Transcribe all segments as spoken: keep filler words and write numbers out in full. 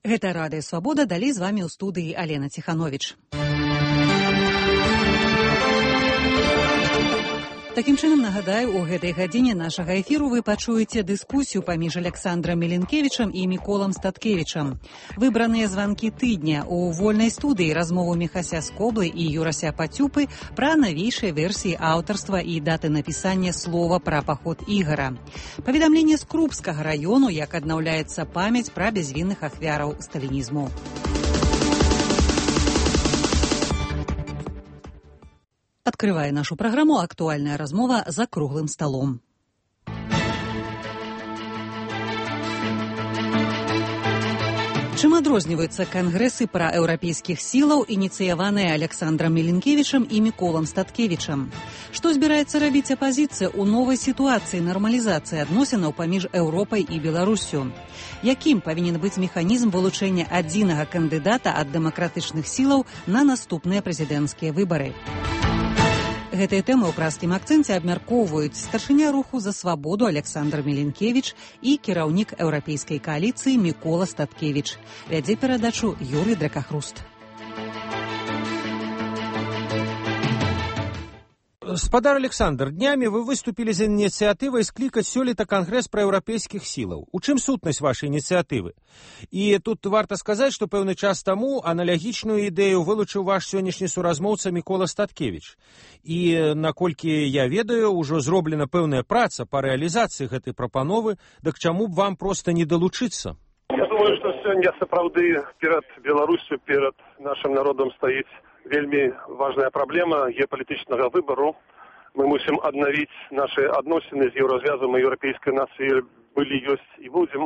Гэта Радыё Свабода, далей з вамі ў студыі Алена Ціхановіч. Такім чынам, нагадаю, у гэтай гадзіне нашага эфіру вы пачуеце дыскусію паміж Александром Меленкевічам і Міколам Статкевічам. Выбраныя званкі тыдня у вольнай студыі размову Міхася Скоблы і Юрася Пацюпы пра навейшыя версіі аўтарства і даты напісання слова пра паход Ігара. Паведамленне з Крупскага раёну, як аднаўляецца памяць пра бязвінных ахвяраў сталінізму. Открывая нашу программу «Актуальная размова за круглым столом». Чым адрозніваюцца кангрэсы праеўрапейскіх сілаў, ініцыяваныя Александром Меленкевічам і Міколам Статкевічам? Што збіраецца рабіць апазіцыя ў новай сітуацыі нармалізацыі адносінаў паміж Еўропай і Беларуссю? Якім павінен быць механізм вылучэння адзінага кандыдата ад дэмакратычных сілаў на наступныя прэзідэнцкія выбары? Гэтыя тэмы ў праскім акцэнце абмяркоўваюць старшыня руху за свабоду Александр Меленкевіч і кіраўнік еўрапейскай кааліцыі Мікола Статкевіч. Вядзе перадачу Юрый Дракахруст. Спадар Александр, днямі вы выступілі з ініцыятывай склікаць сёлета кангрэс праеўрапейскіх сілаў. У чым сутнасць вашай ініцыятывы? І тут варта сказаць, што пэўны час таму аналагічную ідэю вылучыў ваш сённяшні суразмоўца Мікола Статкевіч. І, наколькі я ведаю, ужо зроблена пэўная праца па рэалізацыі гэтай прапановы, дык чаму б вам проста не далучыцца? Я думаю, што сёння сапраўды перад Беларуссю, перад нашым народам стаіць вельмі важная праблема геапалітычнага выбару. Мы мусім аднавіць нашы адносіны з еўразвязам і еўрапейскай нацыяй былі, ёсць і будзем.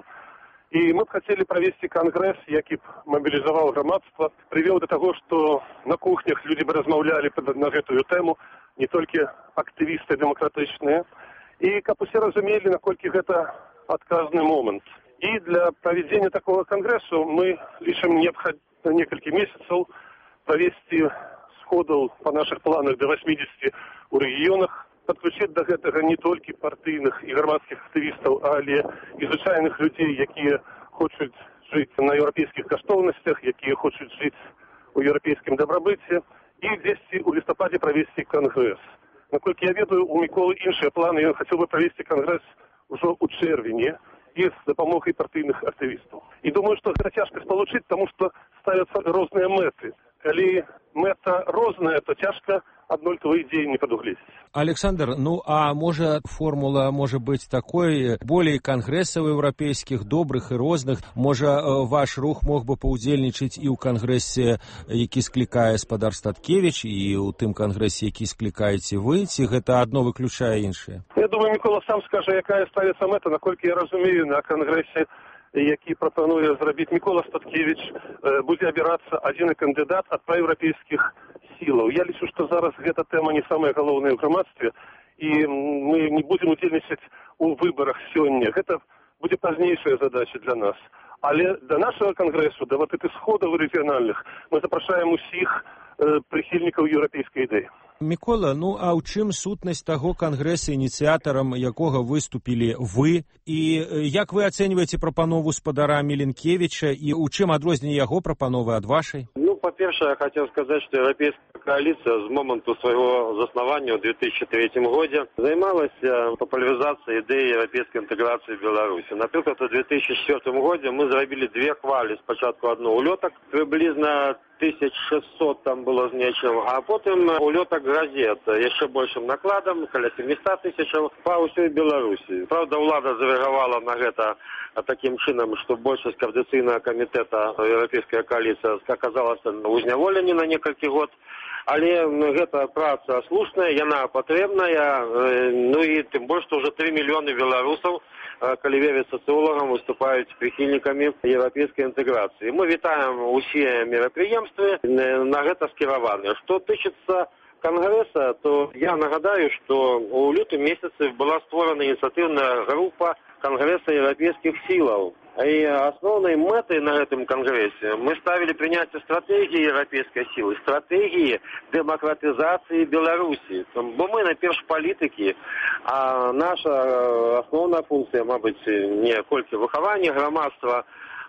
І мы б хацелі правесці кангрэс, які б мабілізаваў грамадства, прывёў да таго, што на кухнях людзі бы размаўлялі на гэтую тэму, не толькі актывісты дэмакратычныя, і каб усе разумелі, наколькі гэта адказны момант. І для правядзення такого кангрэсу мы лічым неабходна некалькі месяцаў правесці сходаў па нашых планах да восьмідзесяці ў рэгіёнах, падключыць да гэтага не толькі партыйных і грамадскіх актывістаў, але і звычайных людзей, якія хочуць жыць на еўрапейскіх каштоўнасцях, якія хочуць жыць у еўрапейскім дабрабыце, і дзесьці ў лістападзе правесці кангрэс. Наколькі я ведаю, у Міколы іншыя планы, ён хацеў бы правесці кангрэс ужо ў чэрвені і з дапамогай партыйных актывістаў. І думаю, што гэта цяжка спалучыць, таму што ставяцца розныя мэты. Калі мэта розная, то цяжка аднолькавыя ідзеі не прадугледзець. Александр, ну а можа формула можа быць такой, болей кангрэсаў еўрапейскіх, добрых і розных? Можа ваш рух мог бы паўдзельнічаць і ў кангрэсе, які склікае спадар Статкевіч, і ў тым кангрэсе, які склікаеце вы, ці гэта адно выключае іншае? Я думаю, Мікола сам скажа, якая ставіцца мэта, наколькі я разумею, на кангрэсе, які прапануе зрабіць Мікола Статкевіч, будзе абірацца адзіны кандыдат ад праеўрапейскіх сілаў. Я лічу, што зараз гэта тэма не самая галоўная ў грамадстве, і мы не будзем удзельнічаць у выбарах сёння. Гэта будзе пазнейшая задача для нас. Але да нашага кангрэсу, да вот этих сходаў рэгіянальных, мы запрашаем усіх прыхільнікаў еўрапейскай ідэі. Мікола, ну а ў чым сутнасць таго кангрэса, ініцыятарам якога выступілі вы, і як вы ацэньваеце прапанову спадара Меленкевіча, і ў чым адрозненне яго прапановы ад вашай? Ну, па-першае, я хацеў сказаць, што еўрапейская кааліцыя з моманту свайго заснавання ў две тысячы трэцім годзе займалася папулярызацыяй ідэі еўрапейскай інтэграцыі Беларусі. Напрыклад, у две тысячи четвёртым годзе мы зрабілі две хвалі, спачатку адну ўлётак, прыблізна тысяч шэсцьсот там было з нечым, а потым улётак газет яшчэ большым накладам, каля сямісот тысячаў па ўсёй Беларусі. Праўда, ўлада зарэагавала на гэта такім чынам, што большасць коордынацыйнага камітэта еўрапейская кааліцыя аказалася ў зняволенні на некалькі год. Але гэта праца слушная, яна патрэбная, ну і тым больш, што ўжо тры мільёны беларусаў, калі верыць сацыолагам, выступаюць прыхільнікамі еўрапейскай інтэграцыі. Мы вітаем усе мерапрыемствы на гэта скіраваныя. Што тычыцца кангрэса, то я нагадаю, што ў лютым месяцы была створана ініцыятыўная група кангрэса еўрапейскіх сілаў. И основной мэтой на этом конгрессе мы ставили принятие стратегии европейской силы, стратегии демократизации Беларуси. Бо мы найперш політики, а наша основная функция, мабуть, не колькі выхавання громадства,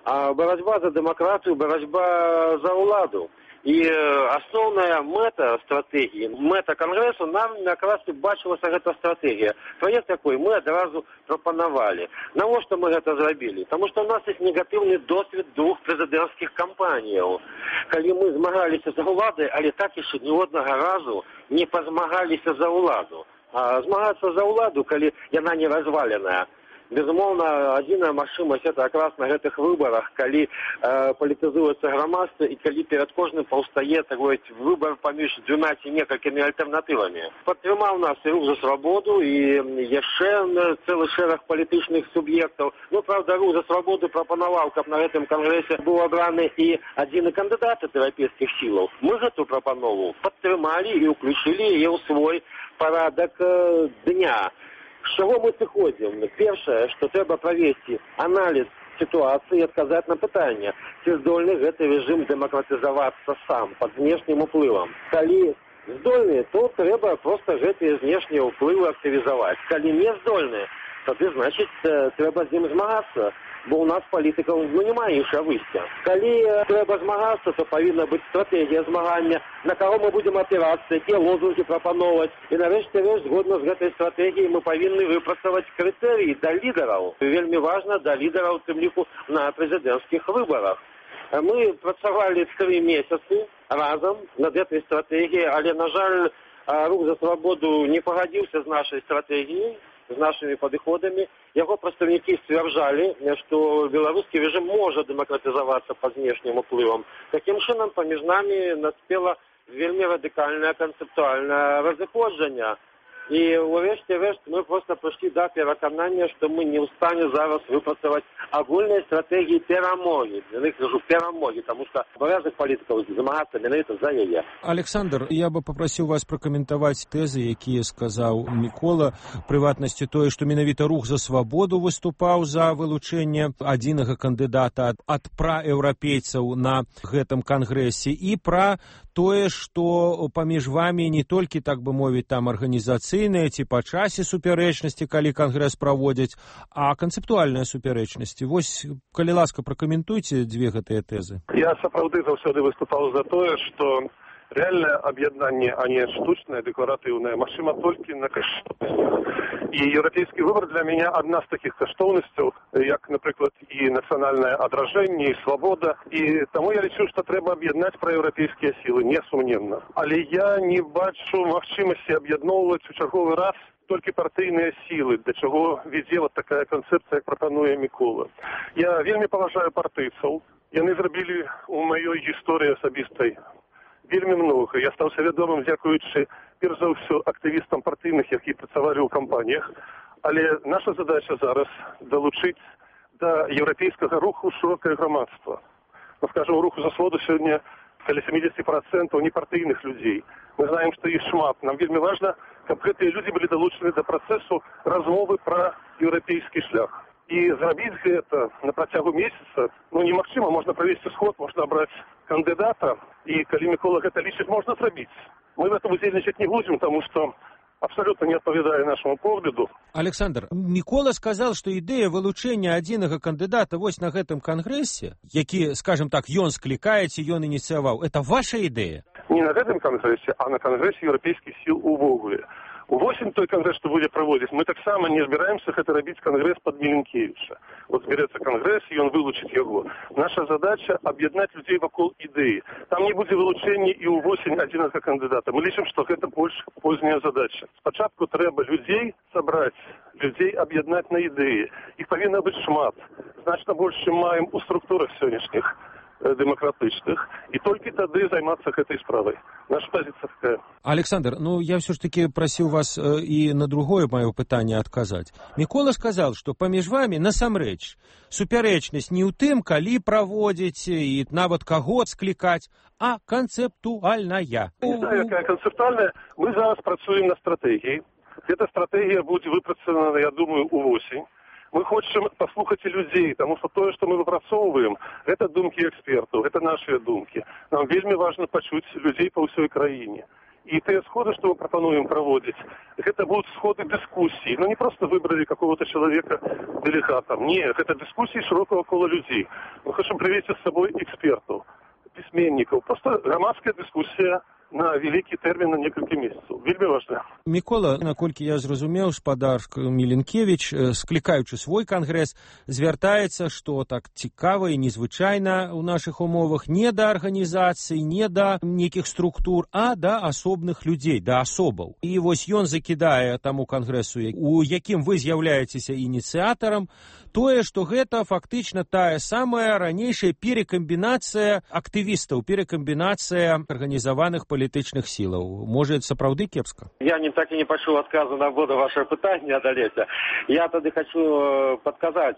а барацьба за дэмакратыю, барацьба за ўладу. І асноўная мэта стратэгіі, мэта кангрэсу, нам якраз і бачылася гэта стратэгія. Праект якой мы адразу прапанавалі. Навошта мы гэта зрабілі? Таму што ў нас ёсць негатыўны досвед двух прэзідэнцкіх кампаніяў. Калі мы змагаліся за ўладай, але так яшчэ ні однага разу не пазмагаліся за ўладу. А змагацца за ўладу, калі яна не разваленая, безумоўна, адзіная магчымасць это якраз на гэтых выбарах, калі э, палітызуецца грамадства і калі перад кожным паўстае такой выбар паміж дзвюма ці некалькімі альтэрнатывамі. Падтрымаў нас і рух за свабоду, і яшчэ цэлы шэраг палітычных суб'ектаў. Ну, правда, рух за свабоду прапанаваў, каб на гэтым кангрэсе быў абраны і адзіны кандыдат ад еўрапейскіх сілаў. Мы гэту прапанову падтрымалі і ўключылі яе ў свой парадак э, дня. З чого ми сиходимо? Перше, що треба провести аналіз ситуації і відказати на питання, чи здольний цей режим демократизуватися сам, під внешнім впливом. Коли здольний, то треба просто ці внешні впливи активізувати. Коли не здольний, то значить треба з ним змагатися. Бо у нас політиків ну, немає іншого виходу. Коли треба змагатися, то повинна бути стратегія змагання, на кого ми будемо опиратися, які лозунги пропонувати. І нарешті-решт, згодно з цією стратегією, ми повинні випрацювати критерії до лідерів. Вельми важливо до лідерів, тим ліку, на президентських виборах. Ми працювали три місяці разом над цією стратегією, але, на жаль, Рух за свободу не погодився з нашою стратегією, з нашими підходами. Його представники стверджали, що білоруський режим може демократизуватися під внешнім впливом. Таким чином, поміж нами наспіло вельми радикальне концептуальне розходження. І врешті-решт ми просто прийшли до переконання, що ми не в стані зараз випрацювати огульні стратегії перемоги. Я не кажу перемоги, тому що обов'язок політиків змагатися менавіта за її. Олександр, я би попросив вас прокоментувати тези, які сказав Микола, приватності тої, що менавіта Рух за свободу виступав за вилучення адзінага кандидата ад праеўрапейцаў на гэтым кангрэсе, і пра тое, што паміж вамі не толькі, так бы мовіць, там арганізацыйныя ці па часе супярэчнасці, калі кангрэс праводзяць, а канцэптуальныя супярэчнасці. Вось, калі ласка, пракаментуйце дзве гэтыя тэзы. Я сапраўды заўсёды выступаў за тое, што реальное объединение, а не штучное, декларативное, машина только на каштовностях. И европейский выбор для меня одна з таких каштовностей, як, наприклад, і національне отраження, і свобода. І тому я лічу, що треба об'єднати проєвропейські сили, несумнівно. Але я не бачу можливості об'єдновувати у черговий раз тільки партійні сили, для чого веде от така концепція, як пропонує Микола. Я вельми поважаю партійців. Яны зробили у моїй історії особистої вельми много. Я став свідомим, дякуючи, перш за все, активістам партійних, які працювали у кампаніях. Але наша задача зараз долучити до європейського руху широке громадство. Ну, скажімо, руху за свободу сьогодні каля сімдесят відсотків непартійних людей. Ми знаємо, що їх шмат. Нам вельми важливо, щоб ці люди були долучені до процесу розмови про європейський шлях. І зробити це на протягу місяця, ну, немагчыма, можна провести сход, можна обрати кандидата, і коли Микола це лічить, можна зробити. Ми в этом удельничать не будем, тому що абсолютно не відповідає нашому погляду. Александр, Микола сказал, что идея вылучения адзінага кандидата вось на гэтым кангрэсе, які, скажем так, ён склікаеце, ён ініцыяваў, это ваша идея? Не на гэтым кангрэсе, а на кангрэсе еўрапейскіх сіл увогуле. Увосень той кангрэс, што будзе праводзіць, мы таксама не збіраемся гэта рабіць кангрэс пад Міленкевіча. Вот зберэцца кангрэс, і ён вылучыць яго. Наша задача аб'яднаць людзей вакол ідэі. Там не будзе вылучэння і ўвосень адзінага кандыдата. Мы лічым, што гэта больш позняя задача. Спачатку трэба людзей сабраць, людзей аб'яднаць на ідэі. Іх павінна быць шмат. Значна больш, чым маем у структурах сённяшніх демократичных, и только тогда займаться этой справой. Наша позиция такая. Александр, ну я все ж таки просил вас э, и на другое мое пытание отказать. Микола сказал, что поміж вами насамрэч супярэчнасць не ў тым, калі праводзіць і нават каго склікаць, а концептуальная. Не знаю, какая концептуальная. Мы зараз працуем на стратегии. Эта стратегия будет выпрацована, я думаю, увосень. Мы хочем послухать и людей, потому что то, что мы выпрацоўваем, это думки экспертов, это наши думки. Нам вельми важно почуть людей по всей краине. И те сходы, что мы пропонуем проводить, это будут сходы дискуссий. Ну, не просто выбрали какого-то человека делегатом. Нет, это дискуссии широкого кола людей. Мы хотим привести с собой экспертов, письменников. Просто громадская дискуссия на великий термин на некалькі месяцаў. Вельмі важна. Мікола, наколькі я зразумеў, спадар Міленкевіч, склікаючы свой кангрэс, звяртаецца, што так цікава і незвычайна ў нашых умовах не да арганізацый, не да нейкіх структур, а да асобных людзей, да асобаў. І вось ён закідае таму кангрэсу, у якім вы з'яўляецеся ініцыятарам, тое, што гэта фактычна тая самая ранейшая перекамбінацыя актывістаў, перекамбінацыя арганізаваных палітычных сілаў. Можа, это сапраўды кепска? Я не так и не пачуў адказу на воду ваше пытанне, Адалеся. Я тады хочу подказать,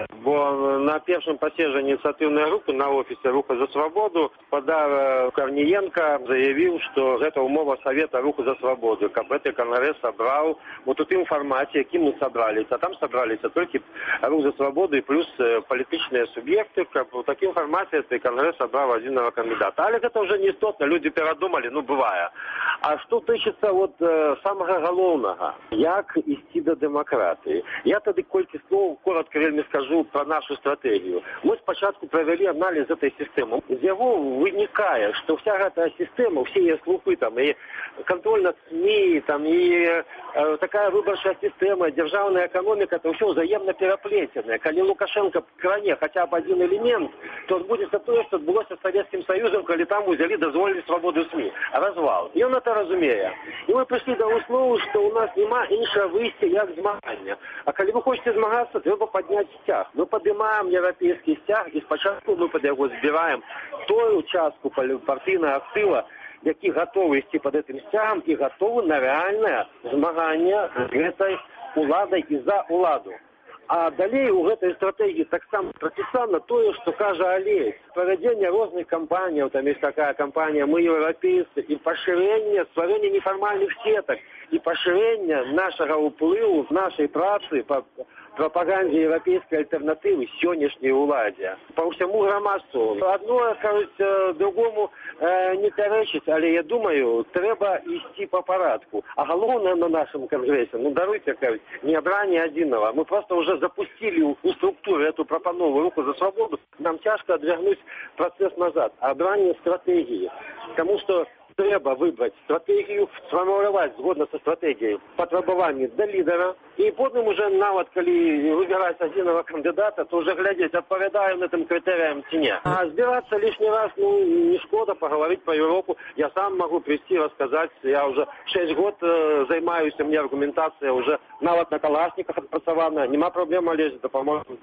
бо на першым паседжанні ініцыятыўнай групы на офісе Руха за свабоду спадар Корніенко заявіў, што гэта умова Савета Руху за свабоду, каб гэты кангрэс сабраў вот у тым фармаце, якім мы сабраліся. Там сабраліся толькі Рух за свабоду і плюс палітычныя суб'екты, каб у такім фармаце гэты кангрэс сабраў адзінага кандыдата. Але гэта ўжо не істотна, людзі перадумалі, ну бывае. А што тычыцца вот самага галоўнага, як ісці да дэмакратыі? Я тады колькі слоў коротко вельмі скажу пра нашу стратэгію. Мы спачатку правялі аналіз этой сістэмы. З яго вынікае, што вся гэтая сістэма, все яе слупы, там, і контроль над СМІ, там, і э, такая выбарчая сістэма, дзяржаўная эканоміка, это ўсё ўзаемна пераплеценае. Калі Лукашенко кране хаця б адзін элемент, то адбудзецца тое, што адбылося з Савецкім Саюзам, калі там узялі, дазволілі свабоду СМІ. Развал. І ён это разумее. І мы прыйшлі да выснову, што ў нас няма іншага выйсця, як змагання. А калі вы хочаце змагацца, трэба падняць сцяг. Мы падымаем еўрапейскі сцяг, і спачатку мы пад яго збіраем тую частку партыйнага актыва, які гатовы ісці пад гэтым сцягам і гатовы на рэальнае змаганне з гэтай уладай і за уладу. А далей у гэтай стратэгіі таксама прапісана тое, што кажа Алесь. Правядзенне розных кампаніяў, там ёсць такая кампанія «Мы еўрапейцы», і пашырэнне, стварэнне нефармальных сетак, і пашырэнне нашага ўплыву, нашай працы па прапагандзе еўрапейскай альтэрнатывы сённяшняй уладзе. Па ўсяму грамадству. Адно, кажуць, другому э, не пярэчыць, але я думаю, трэба ісці па парадку. А галоўнае на нашым кангрэсе, ну даруйте, кажуць, не абранне адзінага. Мы просто уже запустили у структуры эту прапанову Руху за свободу. Нам цяжка адвярнуць працэс назад. А абранне стратэгіі. Таму што трэба выбраць стратэгію, сфармуляваць згодна са стратэгіяй патрабаванні да лідара, і потым уже нават калі выбіраць адзінага кандыдата, то уже глядзець, адпавядае гэтым крытэрыям ці не. А збірацца лішні раз, ну, не шкода паговорить про Европу. Я сам могу прийти, рассказать. Я уже шесть год э, займаюся, мне аргументація уже нават на калашниках адпрацавана. Нема праблем, Олесь, дапаможем.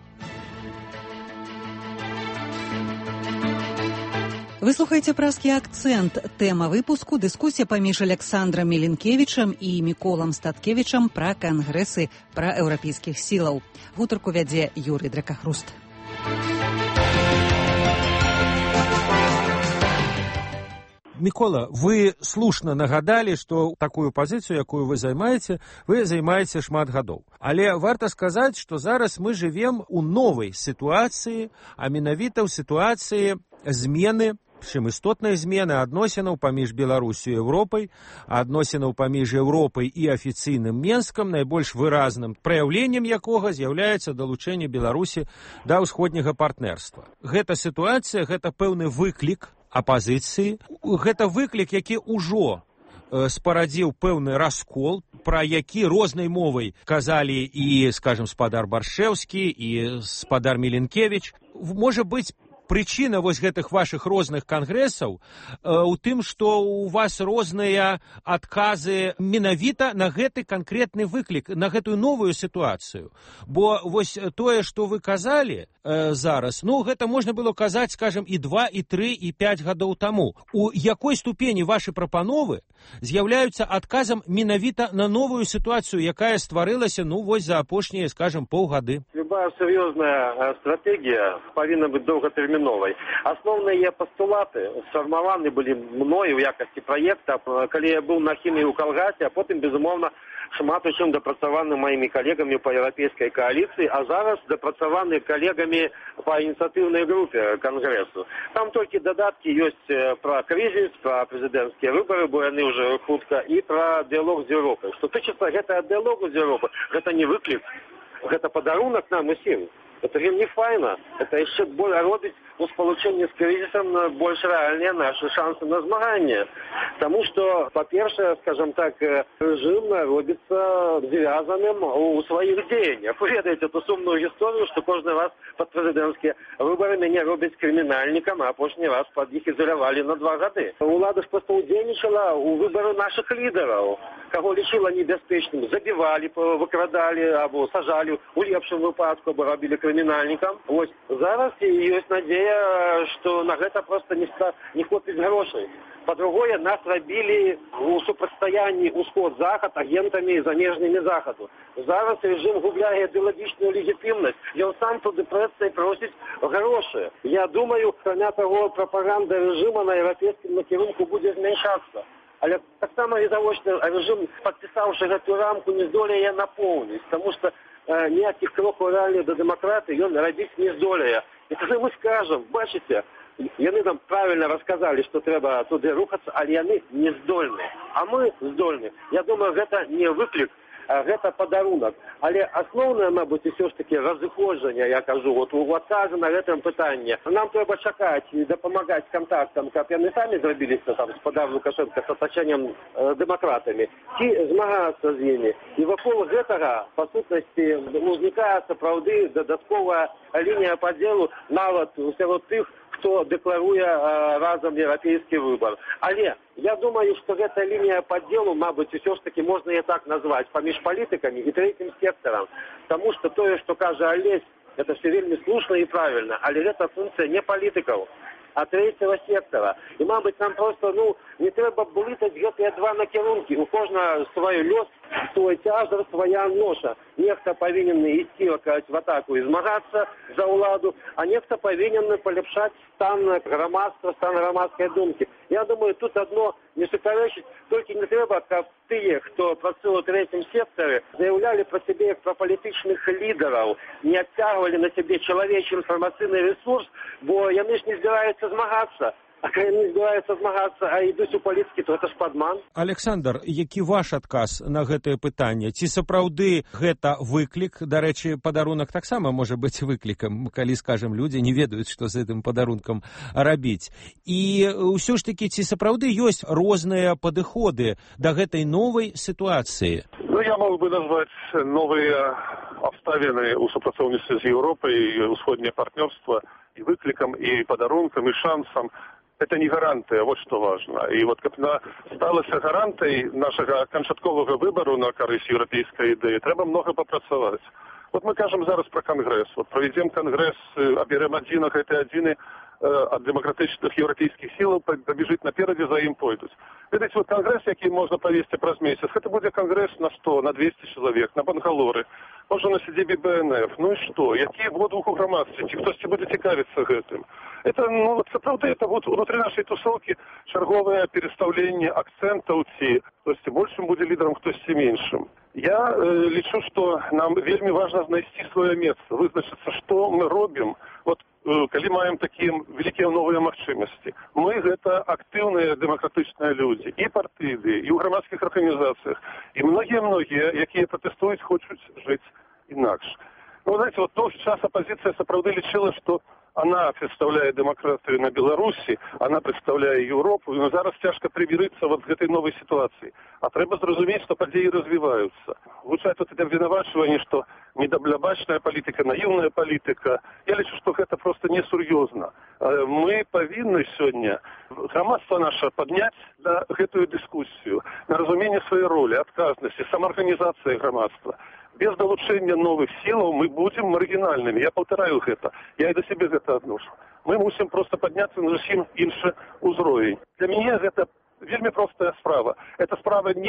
Вы слухаеце празкі акцэнт. Тэма выпуску – дыскусія паміж Александрам Міленкевічам і Міколам Статкевічам пра кангрэсы пра еўрапейскіх сілаў. Гутарку вядзе Юрый Дракахруст. Микола, вы слушна нагадалі, што такую пазіцыю, якую вы займаеце, вы займаеце шмат гадоў. Але варта сказаць, што зараз мы жывем у новай сітуацыі, а менавіта ў сітуацыі змены, чым істотнай змены адносінаў паміж Беларусю і Еўропай, адносінаў паміж Еўропай і афіцыйным Менскам, найбольш выразным праяўленнем якога з'яўляецца далучэнне Беларусі да ўсходняга партнерства. Гэта сітуацыя, гэта пэўны выклік апазіцыі, гэта выклік, які ўжо спарадзіў пэўны раскол, пра які рознай мовай казалі і, скажем, спадар Баршэўскі, і спадар Міленкевіч. Можа быць, прычына вось гэтых вашых розных кангрэсаў э, у тым, што у вас розныя адказы менавіта на гэты канкрэтны выклік, на гэтую новую сітуацыю. Бо вось тое, што вы казалі э, зараз, ну, гэта можна было казаць, скажем, і два, і тры, і пяць гадоў таму. У якой ступені вашы прапановы з'яўляюцца адказам менавіта на новую сітуацыю, якая стварылася, ну, вось за апошнія, скажем, паўгады? Любая любая серьезная стратегия повинна быть долготерминовой. Основные постулаты сформированы были мною в якости проекта, когда я был на химии у Калгасе, а потом, безумовно, шмат у чым дапрацаваны моими коллегами по европейской коалиции, а зараз дапрацаваны коллегами по инициативной группе Конгрессу. Там только додатки есть про кризис, про президентские выборы, бо яны уже хутка, и про диалог с Европой. Что тычыцца гэта диалогу с Европой, это не выклик, это подарунок нам усім. Это не файна, это еще более робить у сполучения с кризисом больше реальные наши шансы на змагание. Потому что, по-перше, скажем так, режим робится звязанным у своих деяниях. Вы ведаете эту сумную историю, что каждый раз под президентские выборы меня робить криминальником, а последний раз под них изолировали на два года. Улада ж просто удельничала у выборов наших лидеров. Кого лечила небеспечным, забивали, выкрадали, або сажали, у лепшым выпадку, або робили криминальникам. Вот зараз есть надея, что на это просто не, не хватит грошей. По-другое, нас робили у супрацьстаянні Усход-Захад агентами замежными Заходу. Зараз режим губляє ідеологічну легітимність, і він сам туди преться і просить гроші. Я думаю, кроме того, пропаганда режиму на європейському накерунку буде зменшатися. Але так само і заочно режим, підписавши эту рамку, не здолеє наповнити, тому що е, ніяких кроків реально до демократії він робити не здолеє. І коли ми скажемо, бачите, яны нам правильно рассказали, что треба туди рухаться, але яны не здольны. А мы здольны. Я думаю, это не выклик, а это подарунок. Але основное, мабуть, все ж таки разыходжання, я кажу, вот у адказу на этом питанні. Нам треба чекати і допомагати контактам, як яны самі зробилися там з подав Лукашенка з оточенням э, демократами, ці змагаються з ними. І вокруг гэтага, по сутності, узнікає, сапраўды, додаткова лінія поділу нават сярод тих, кто декларує э, разом європейський вибор. Але я думаю, що ця лінія поділу, мабуть, все ж таки можна і так назвати, поміж політиками і третім сектором. Тому що те, що каже Олесь, це все вельми слушно і правильно, але це функція не політиків, а третього сектора. І, мабуть, нам просто, ну, не треба булитати гэты два накерунки. У кожного свій лёс, свой тяжар, своя ноша. Нехто повинен идти в атаку и змагаться за уладу, а нехто повинен полепшать стан громадства, стан громадской думки. Я думаю, тут одно не суперечить, только не треба, как те, кто працує у третьем секторе, заявляли про себе как про политичных лидеров, не оттягивали на себе человечий информационный ресурс, бо яны ж не збираються змагаться. А коли не збираються змагатися, а йдуть у політики, то це ж падман. Александр, які ваш адказ на гэтае пытанне? Ці сапраўды гэта выклік? Дарэчы, падарунак таксама можа быць выклікам, калі, скажем, людзі не ведаюць, што з гэтым падарункам рабіць. І ўсё ж такі, ці сапраўды ёсць розныя падыходы да гэтай новай сітуацыі? Ну, я мог бы назваць новыя абставіны ў супрацоўніцтве з Еўропай, усходняе партнёрства і выклікам, і падарункам, і шансам. Это не гарантия, вот что важно. И вот как она стала гарантой нашего канчаткового выбору на користь европейской идеи, треба много попрацовать. Вот мы кажем зараз про Конгресс. Вот проведем Конгресс, оберем один, а это один от демократичных европейских сил побежит напереди, за им пойдут. Видите, вот Конгресс, який можно повести праз месяц, это будет Конгресс на сто, на двести человек, на Бангалоры, можно на сидебе Б Н Ф. Ну и что? Який водвух у громадстве? Хтось буде цікавиться гэтым? Это, ну, вот, правда, это вот внутри нашей тусовки черговое переставление акцентов, то есть большим будет лидером, кто с меньшим. Я э, лечу, что нам вельми важно найти свое место, вызначиться, что мы робим, вот, э, когда маем такие великие новые возможности. Мы это активные демократичные люди, и партийные, и в громадских организациях, и многие-многие, которые протестуют, хотят жить иначе. Ну, знаете, вот то, сейчас оппозиция сапраўды лечила, что она представляет демократию на Беларуси, она представляет Европу, но зараз тяжко примириться вот к этой новой ситуации. А треба зрозуміти, что події развиваются. Звучать вот это обвинувачивание, что недоблябачная политика, наивная политика. Я лечу, что это просто несерьезно. Мы повинны сегодня громадство наше поднять на эту дискуссию, на разумение своей роли, отказности, самоорганизации громадства. Без долучения новых сил мы будем маргинальными. Я повторяю это. Я и до себя это отношу. Мы мусим просто подняться на зовсім інший узровень. Для меня это вельми простая справа. Это справа не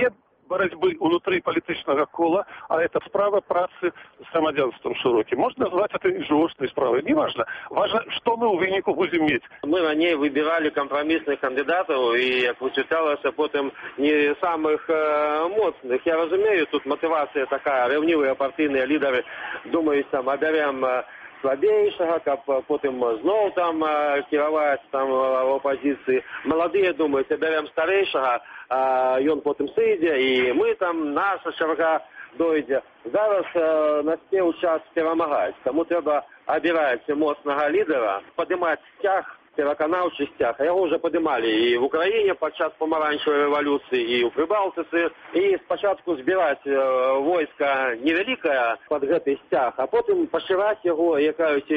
борьбы внутри политического кола, а это справа працы с громадянством широким. Можно назвать это жесткой справой, не важно. Важно, что мы у вынику будем иметь. Мы ранее выбирали компромиссных кандидатов и, как высветлялося, потом не самых э, моцных. Я разумею, тут мотивация такая, ревнивые партийные лидеры думают, там, оберем э, слабейшего, как потом знов там э, кировать там в оппозиции. Молодые думают, оберем старейшего, э, и он потом сидя, и мы там, наша черга дойде. Зараз е, настав час перемагати, тому треба обирати моцного лідера, підіймати стяг, переконавчий стяг. Його вже підіймали і в Україні під час помаранчевої революції, і у Прибалтиці. І спочатку збирати е, війська невелике під цей стяг, а потім поширати його, як і,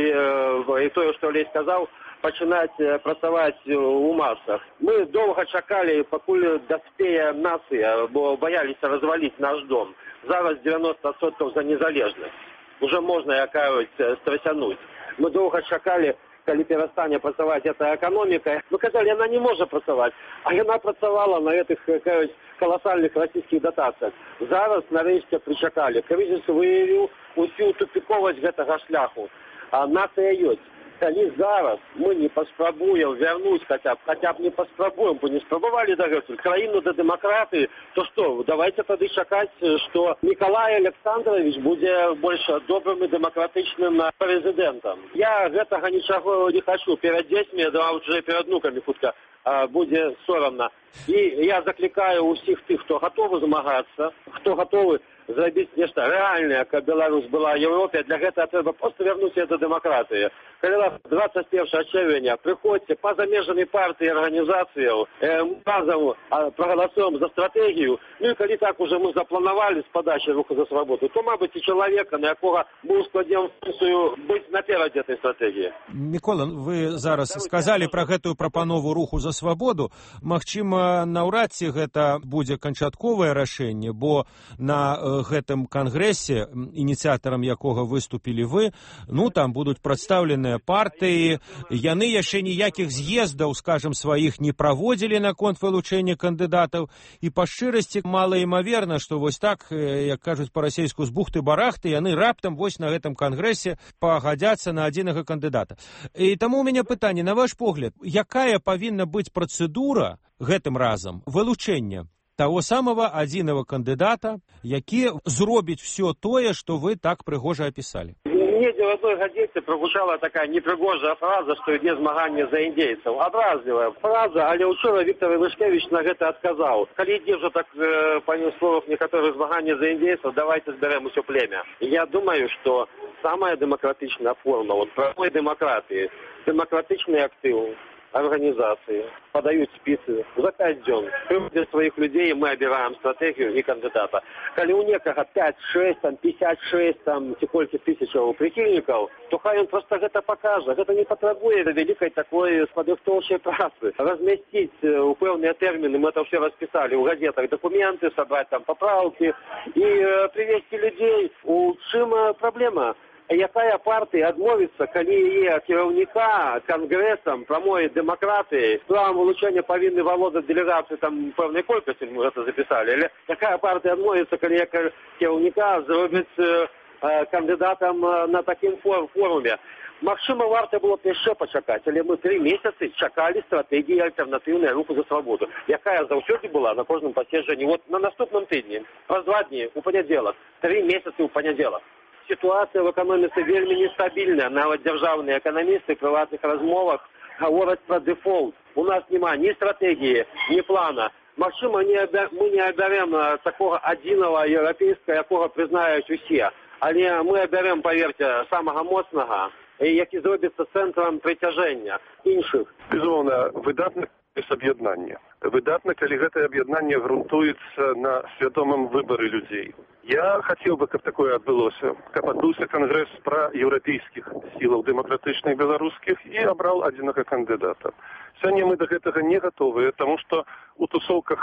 і то, що Олесь сказав, починати працювати у масах. Ми довго чекали, поки доспіє нація, бо боялися розвалити наш дом. Зараз девяносто відсотків за незалежність. Уже можна якось стрясянуть. Ми довго чекали, коли перестане працювати ця економіка. Ми казали, вона не може працювати. А вона працювала на цих якось колосальних російських дотаціях. Зараз нарешті причекали. Кризис виявив усю тупіковість цього шляху. А нація є. Коли зараз мы не поспробуем вернуть хотя бы, хотя бы не поспробуем, бо не спробовали до этого, краину до демократы, то что, давайте тогда чекать, что Николай Александрович будет больше добрым и демократичным президентом. Я этого ничего не хочу. Перед детьми, да уже перед внуками хутка будет соромно. И я закликаю у всех тех, кто готовы змагаться, кто готовы зробити нечто реальне, як Білорусь була в Європі, для цього треба просто вернутися до демократії. Коли двадцять першого червня приходьте по заміжній партії і організаціям, ми разом проголосуємо за стратегію, ну і коли так уже ми запланували з подачі «Руху за свободу», то, мабуть, і чоловіка, на якого ми ускладнимо функцію бути наперед цієї стратегії. Микола, ви зараз сказали про гэтую прапанову «Руху за свободу». Магчыма, наўрад ці гэта будзе канчатковае рашэнне, бо на гэтым кангрэсе, ініцыятарам якога выступілі вы, ну, там будуць прадстаўленыя партыі, яны яшчэ ніякіх з'ездаў, скажем, сваіх не праводзілі наконт вылучэння кандыдатаў, і па шчырасці малаімаверна, што вось так, як кажуць па-расейску, з бухты-барахты, яны раптам вось на гэтым кангрэсе пагадзяцца на адзінага кандыдата. І таму у мяне пытанне, на ваш погляд, якая павінна быць працэдура гэтым разам вылучэння того самого адзінага кандыдата, які зробіць все тое, што вы так прыгожа опісалі? Недзе в одной газете прозвучала такая непрыгожая фраза, што ідзе змаганне за індзейцаў. Адразлівая фраза, але учора Віктор Янушкевич на гэта адказаў. Калі ідзе ўжо так, э, па словах некаторых, змаганне за індзейцаў, давайте зберем усё племя. Я думаю, што самая демократичная форма вот правой демократии, демократичный актив, организации подают спицы за пять дней. Приводят своих людей, мы обираем стратегию и кандидата. Коли у некого пять, шесть, там, пятьдесят шесть, там, сколько тысяч прихильников, то хай он просто это покажет. Это не потребует великой такой подготовчей працы. Разместить у певные термины, мы это все расписали, у газетах документы, собрать там поправки и э, привести людей. У чим проблема? Якая партія адмовіцца, калі яе кіраўніка кангрэсам прамой дэмакратыі, правам вылучэння павінны валодаць дэлегацыі там пэўнай колькасці, мы гэта запісалі, але якая партія адмовіцца, калі яе кіраўніка зробіць э, кандыдатам на такім форуме? Магчыма, варта было б яшчэ пачакаць, але мы тры месяцы чакалі стратэгіі альтэрнатыўнай «Руху за свободу», якая заўсёды была на кожным паседжанні. Вот на наступным тыдні, праз два дні, у панядзелак, тры месяцы ў панядзелак. Ситуация в экономике вельми нестабильная. Нават державные экономисты в приватных размовах говорят про дефолт. У нас нема ни стратегии, ни плана. Магчыма, мы не оберем такого адзінага еўрапейскага, якога прызнаюць усе. Але мы оберем, поверьте, самого моцнага, які зробіцца цэнтрам прыцяжэння іншых. Безумоўна, выдатна аб'яднанне. Выдатна, калі гэтае аб'яднанне грунтуецца на свядомым выбары людзей. Я хотел бы, каб такое адбылося, каб адбыўся кангрэс праеўрапейскіх сілаў дэмакратычных беларускіх і абраў адзінага кандыдата. Сёння мы да гэтага не гатовыя, таму што у тусоўках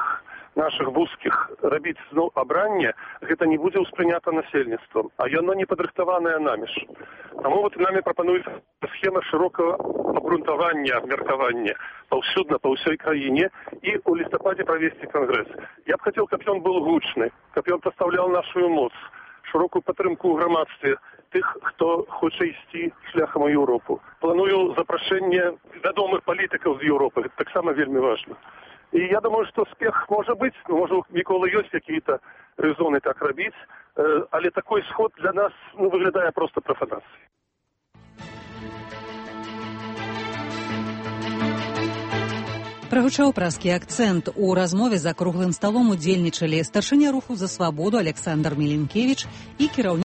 наших вузкіх рабіць зноў абранне, гэта не будзе ўспрынята насельніцтвам, а яно не падрыхтаванае наміж. Таму вот нами прапануецца схема шырокага абгрунтавання, абмеркавання паўсюдна, па ўсёй краіне і ў лістападзе правесці кангрэс. Я б хацеў, каб ён быў гучны, каб ён пастаўляў нашу моц, шырокую падтрымку ў грамадстве тых, хто хоча ісці шляхам у Еўропу. Планую запрашэнне вядомых палітыкаў з Еўропы, гэта таксама вельмі важна. І я думаю, што спех можа быць, ну, можа, у Міколы ёсць якія-то рэзоны так рабіць, але такой сход для нас ну, выглядае проста прафанацыяй. Прагучаў праскі акцэнт. У размове за круглым сталом удзельнічалі старшыня руху за свабоду Александр Меленкевіч і кіраўнік